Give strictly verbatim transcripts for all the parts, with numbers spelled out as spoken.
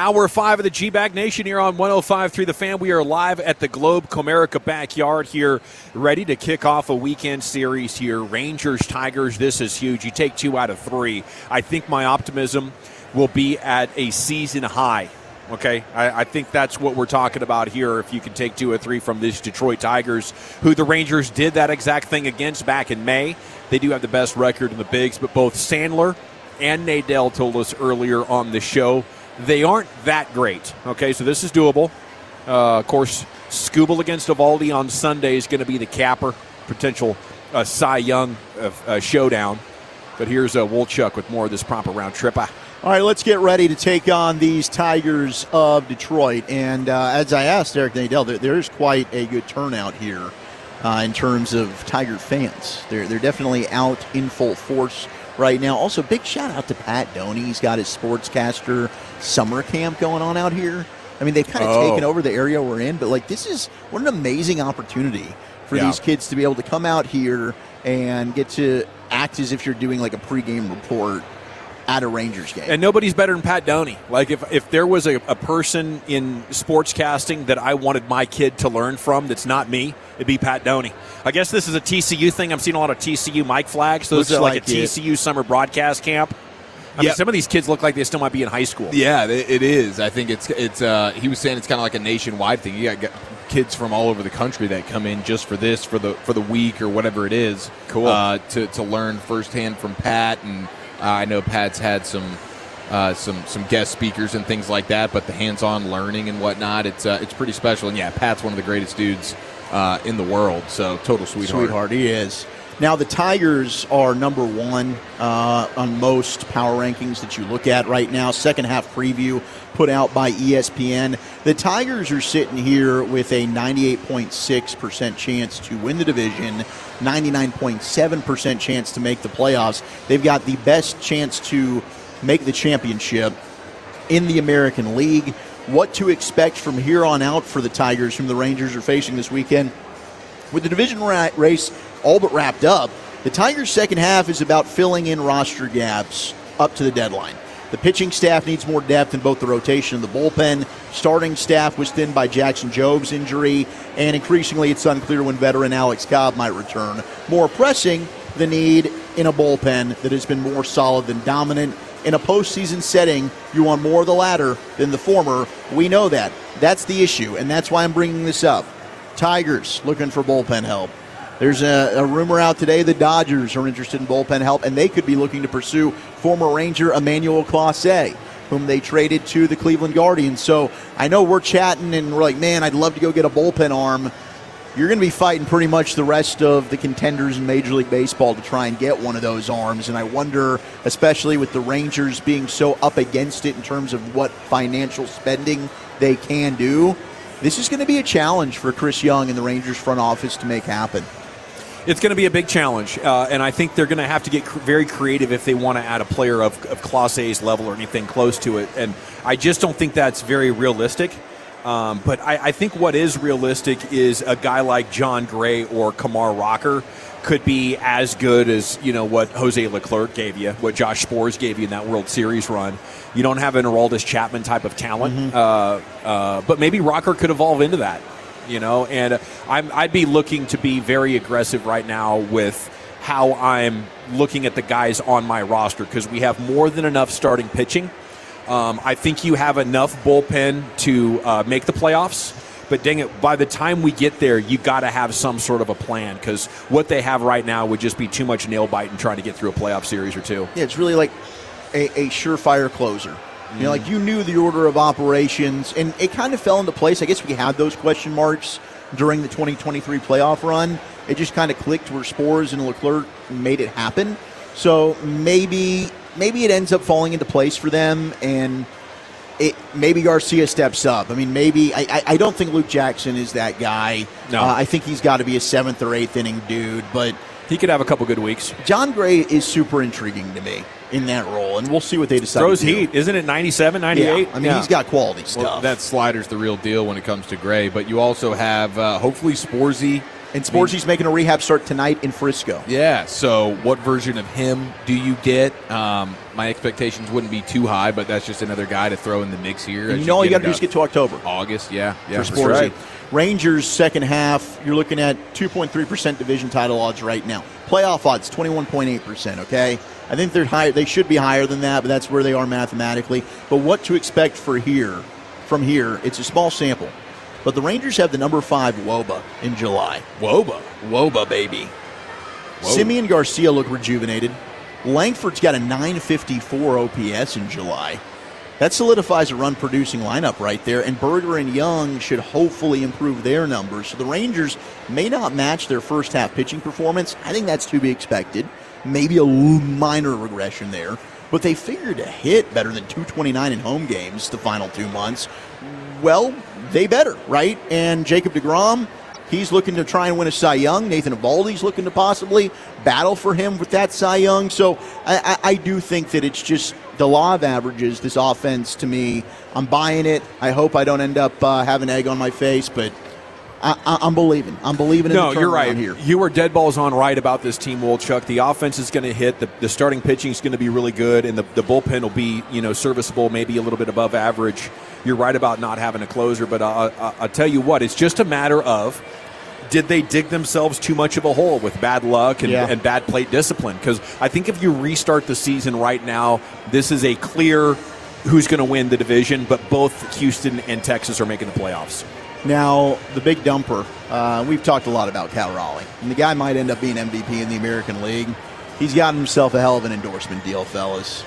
Hour five of the G-Bag Nation here on one oh five point three The Fan. We are live at the Globe Comerica backyard here, ready to kick off a weekend series here. Rangers, Tigers, this is huge. You take two out of three. I think my optimism will be at a season high. Okay, I, I think that's what we're talking about here. If you can take two or three from these Detroit Tigers, who the Rangers did that exact thing against back in May. They do have the best record in the bigs, but both Sandler and Nadell told us earlier on the show they aren't that great. Okay, so this is doable. Uh, of course, Skubal against Eovaldi on Sunday is going to be the capper, potential uh, Cy Young uh, uh, showdown. But here's uh, Wolchuk with more of this proper round trip. Ah. All right, let's get ready to take on these Tigers of Detroit. And uh, as I asked Eric Nadell, there, there's quite a good turnout here uh, in terms of Tiger fans. They're, they're definitely out in full force right now. Also, big shout out to Pat Doney. He's got his sportscaster summer camp going on out here. I mean, they've kind of oh. taken over the area we're in, but like this is what an amazing opportunity for yeah. these kids to be able to come out here and get to act as if you're doing like a pregame report at a Rangers game. And nobody's better than Pat Doney. Like, if, if there was a, a person in sportscasting that I wanted my kid to learn from that's not me, it'd be Pat Doney. I guess this is a T C U thing. I'm seeing a lot of T C U mic flags. So this is like, like a T C U summer broadcast camp. I yep. mean, some of these kids look like they still might be in high school. Yeah, it is. I think it's it's. Uh, he was saying it's kind of like a nationwide thing. You got kids from all over the country that come in just for this, for the for the week or whatever it is. Cool. Uh, to to learn firsthand from Pat, and uh, I know Pat's had some uh, some some guest speakers and things like that. But the hands-on learning and whatnot, it's uh, it's pretty special. And yeah, Pat's one of the greatest dudes uh, in the world. So total sweetheart. Sweetheart, he is. Now, the Tigers are number one uh, on most power rankings that you look at right now. Second half preview put out by E S P N. The Tigers are sitting here with a ninety-eight point six percent chance to win the division, ninety-nine point seven percent chance to make the playoffs. They've got the best chance to make the championship in the American League. What to expect from here on out for the Tigers, whom the Rangers are facing this weekend? With the division ra- race all but wrapped up, the Tigers' second half is about filling in roster gaps up to the deadline. The pitching staff needs more depth in both the rotation and the bullpen. Starting staff was thinned by Jackson Jobe's injury, and increasingly it's unclear when veteran Alex Cobb might return. More pressing, the need in a bullpen that has been more solid than dominant. In a postseason setting, you want more of the latter than the former. We know that. That's the issue, and that's why I'm bringing this up. Tigers looking for bullpen help. There's a, a rumor out today the Dodgers are interested in bullpen help, and they could be looking to pursue former Ranger Emmanuel Clase, whom they traded to the Cleveland Guardians. So I know we're chatting, and we're like, man, I'd love to go get a bullpen arm. You're going to be fighting pretty much the rest of the contenders in Major League Baseball to try and get one of those arms. And I wonder, especially with the Rangers being so up against it in terms of what financial spending they can do, this is going to be a challenge for Chris Young and the Rangers front office to make happen. It's going to be a big challenge, uh, and I think they're going to have to get cr- very creative if they want to add a player of, of Clase's level or anything close to it. And I just don't think that's very realistic. Um, but I, I think what is realistic is a guy like John Gray or Kumar Rocker could be as good as, you know, what Jose Leclerc gave you, what Josh Sborz gave you in that World Series run. You don't have an Aroldis Chapman type of talent, mm-hmm. uh, uh, but maybe Rocker could evolve into that. You know, and I'm, I'd be looking to be very aggressive right now with how I'm looking at the guys on my roster because we have more than enough starting pitching. Um, I think you have enough bullpen to uh, make the playoffs, but dang it, by the time we get there, you got to have some sort of a plan because what they have right now would just be too much nail biting trying to get through a playoff series or two. Yeah, it's really like a, a surefire closer. You know, like you knew the order of operations, and it kind of fell into place. I guess we had those question marks during the twenty twenty-three playoff run. It just kind of clicked where Sborz and Leclerc made it happen. So maybe maybe it ends up falling into place for them, and it maybe Garcia steps up. I mean, maybe I, I don't think Luke Jackson is that guy. No. Uh, I think he's got to be a seventh or eighth inning dude, but he could have a couple good weeks. John Gray is super intriguing to me in that role, and we'll see what they decide Throws to do. heat, isn't it ninety-seven, ninety-eight? Yeah, I mean, yeah. he's got quality stuff. Well, that slider's the real deal when it comes to Gray, but you also have uh, hopefully Sporzy And Sportsy's making a rehab start tonight in Frisco. Yeah, so what version of him do you get? Um, my expectations wouldn't be too high, but that's just another guy to throw in the mix here. And you know all you got to do is get to October. August, yeah. yeah for for Sportsy. sure. Rangers second half, you're looking at two point three percent division title odds right now. Playoff odds, twenty-one point eight percent, okay? I think they're higher. They should be higher than that, but that's where they are mathematically. But what to expect for here, from here, it's a small sample. But the Rangers have the number five W O B A in July. W O B A. W O B A, baby. Whoa. Simeon Garcia looked rejuvenated. Langford's got a nine fifty-four O P S in July. That solidifies a run-producing lineup right there, and Berger and Young should hopefully improve their numbers. So the Rangers may not match their first-half pitching performance. I think that's to be expected. Maybe a minor regression there. But they figured to hit better than two twenty-nine in home games the final two months. Well, they better, right? And Jacob deGrom, he's looking to try and win a Cy Young. Nathan Eovaldi's looking to possibly battle for him with that Cy Young. So I, I, I do think that it's just the law of averages, this offense, to me. I'm buying it. I hope I don't end up uh, having egg on my face, but I, I, I'm believing. I'm believing in no, the you're right. here. You are dead balls on right about this team, Wolchuk. The offense is going to hit. The, the starting pitching is going to be really good, and the, the bullpen will be, you know, serviceable, maybe a little bit above average. You're right about not having a closer, but uh, I, I'll tell you what, it's just a matter of, did they dig themselves too much of a hole with bad luck and, yeah. and bad plate discipline? Because I think if you restart the season right now, this is a clear who's going to win the division, but both Houston and Texas are making the playoffs. Now, the big dumper, uh, we've talked a lot about Cal Raleigh, and the guy might end up being M V P in the American League. He's gotten himself a hell of an endorsement deal, fellas.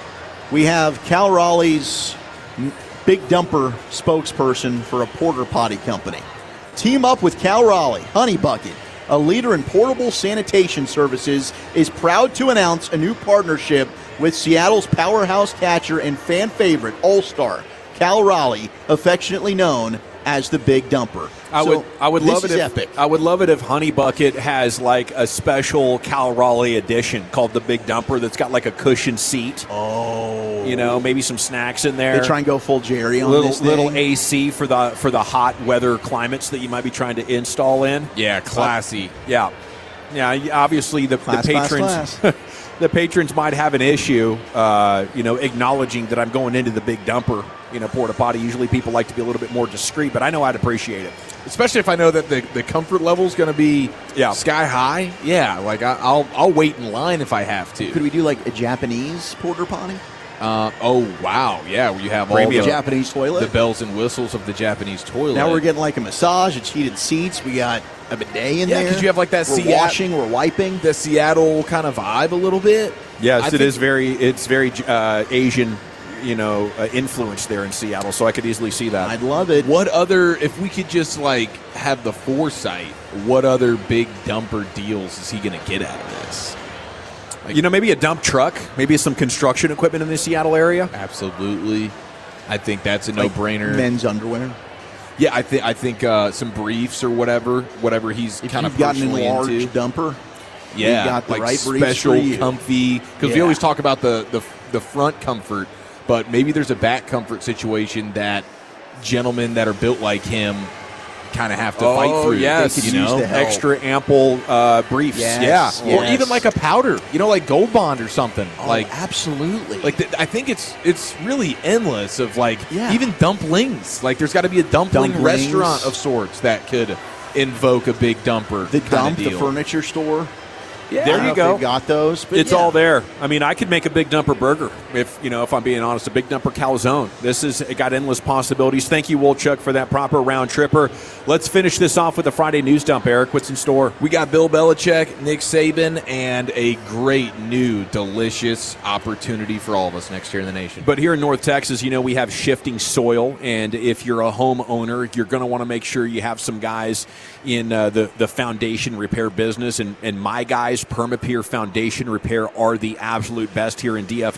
We have Cal Raleigh's big dumper spokesperson for a porta potty company. Team up with Cal Raleigh. Honey Bucket, a leader in portable sanitation services, is proud to announce a new partnership with Seattle's powerhouse catcher and fan favorite All-Star, Cal Raleigh, affectionately known as the Big Dumper. I so would, I would this love it is if epic. I would love it if Honey Bucket has like a special Cal Raleigh edition called the Big Dumper that's got like a cushion seat. Oh, you know, maybe some snacks in there. They try and go full Jerry on little this thing. little A C for the for the hot weather climates that you might be trying to install in. Yeah, classy. Uh, yeah, yeah. Obviously, the, Class, the class, patrons. class. The patrons might have an issue, uh, you know, acknowledging that I'm going into the Big Dumper, you know, porta potty. Usually people like to be a little bit more discreet, but I know I'd appreciate it. Especially if I know that the, the comfort level is going to be Yeah. sky high. Yeah, like I, I'll I'll wait in line if I have to. Could we do like a Japanese porta potty? Uh, oh wow, yeah, where you have all Maybe the a Japanese toilet. the bells and whistles of the Japanese toilet. Now we're getting like a massage. It's heated seats. We got a bidet in Yeah, there. 'cause you have like that We're Seattle- washing. We're wiping. the Seattle kind of vibe a little bit. Yes, I it think- is very. It's very uh, Asian, you know, uh, influence there in Seattle. So I could easily see that. I'd love it. What other, if we could just like have the foresight, what other big dumper deals is he going to get out of this? You know, maybe a dump truck, maybe some construction equipment in the Seattle area. Absolutely. I think that's a Like no-brainer. Men's underwear. Yeah, I think I think uh, some briefs or whatever, whatever he's If kind you've of got an personally enlarged into. dumper, Yeah, we got the like right briefs special, for you. comfy. Because we Yeah. always talk about the, the the front comfort, but maybe there's a back comfort situation that gentlemen that are built like him kind of have to Oh, fight through. yes. you They could use know, the help. Extra ample uh, briefs. Yes. yeah, or Yes. even like a powder, you know, like Gold Bond or something. Oh, like, absolutely. like th- I think it's it's really endless of like Yeah. even dumplings. Like there's got to be a dumpling Dumplings. restaurant of sorts that could invoke a big dumper. the kinda dump, the deal. furniture store. Yeah. There I don't you know if go. they've got those, but It's yeah. all there. I mean, I could make a Big Dumper burger if, you know, if I'm being honest, a Big Dumper calzone. This is it got endless possibilities. Thank you, Wolchuk, for that proper round tripper. Let's finish this off with a Friday news dump, Eric. What's in store? We got Bill Belichick, Nick Saban, and a great new, delicious opportunity for all of us next year in the nation. But here in North Texas, you know, we have shifting soil, and if you're a homeowner, you're going to want to make sure you have some guys in uh, the, the foundation repair business, and, and my guys, Permapeer Foundation Repair, are the absolute best here in D F W.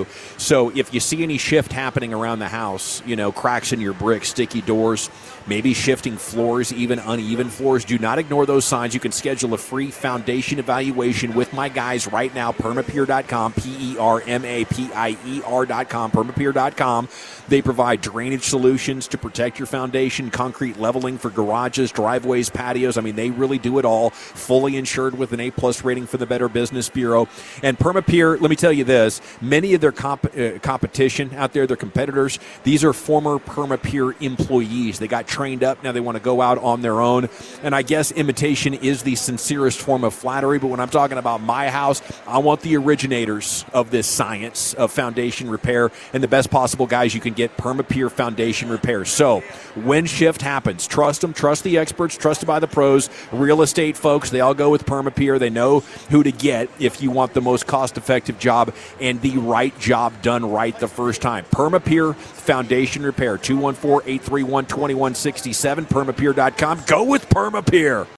you. So if you see any shift happening around the house, you know, cracks in your bricks, sticky doors, maybe shifting floors, even uneven floors, do not ignore those signs. You can schedule a free foundation evaluation with my guys right now, permapeer dot com, P E R M A P I E R dot com, permapeer dot com. They provide drainage solutions to protect your foundation, concrete leveling for garages, driveways, patios. I mean, they really do it all, fully insured with an A-plus rating for the Better Business Bureau. And Permapeer, let me tell you this, many of their comp- uh, competition out there, their competitors, these are former Permapeer employees. They got trained up, now they want to go out on their own. And I guess imitation is the sincerest form of flattery, but when I'm talking about my house, I want the originators of this science of foundation repair and the best possible guys you can get, Permapeer Foundation Repair. So when shift happens, trust them, trust the experts, trusted by the pros, real estate folks, they all go with Permapeer. They know who to get if you want the most cost-effective job and the right job done right the first time. Permapeer Foundation Repair, two one four, eight three one, two one six seven, permapeer dot com. Go with Permapeer.